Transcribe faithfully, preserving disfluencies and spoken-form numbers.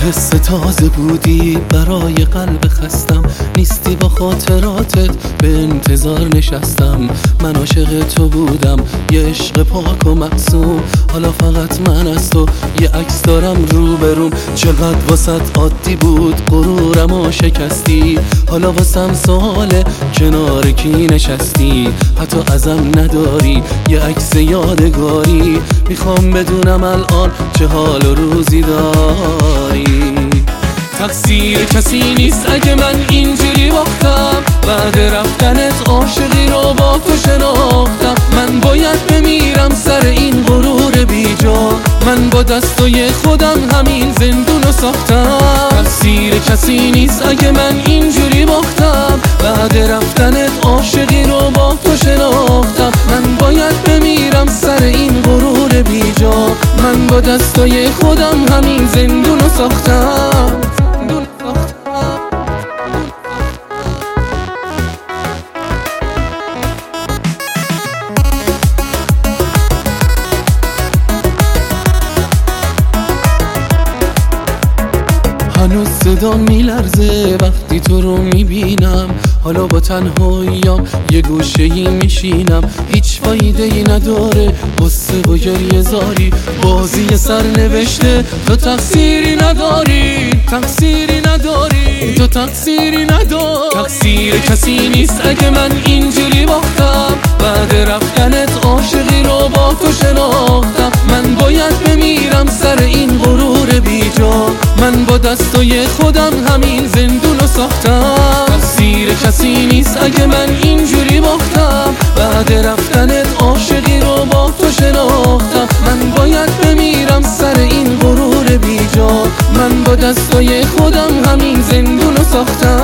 حس تازه بودی برای قلب خستم، نیستی با خاطراتت به انتظار نشستم. من عاشق تو بودم، یه عشق پاک و معصوم، حالا فقط من از تو یه عکس دارم روبروم. چقدر واسط عادی بود غرورم و شکستی، حالا واسم سواله کنار کی نشستی. حتی ازم نداری یه عکس یادگاری، میخوام بدونم الان چه حال و روزی داری. تقصیر کسی نیست اگه من اینجوری باختم، بعد رفتنت عاشقی رو با تو شناختم. من باید بمیرم سر این غرور بیجا، من با دستای خودم همین زندونو ساختم. تقصیر کسی نیست اگه من اینجوری باختم، بعد رفتنت عاشقی رو با تو شناختم. من باید بمیرم سر این غرور بیجا، من با دستای خودم همین زندونو ساختم. هنوز صدا میلرزه وقتی تو رو میبینم، حالا با تنهاییم یه گوشه‌ای میشینم. هیچ فایده ای نداره قصه و گریه زاری، بازی سر نوشته تو تقصیری نداری، تقصیری نداری، تو تقصیری نداری. تقصیر کسی نیست اگه من اینجوری باختم، بعد رفتنت عاشقی رو با تو شناختم. من باید بمیرم سر این غرور بیجا، من با دستای خودم همین زندونو ساختم. تقصیر کسی نیست اگه من اینجوری باختم، بعد رفتنت عاشقی رو با تو شناختم. من باید بمیرم سر این غرور بیجا، من با دستای خودم همین زندونو ساختم.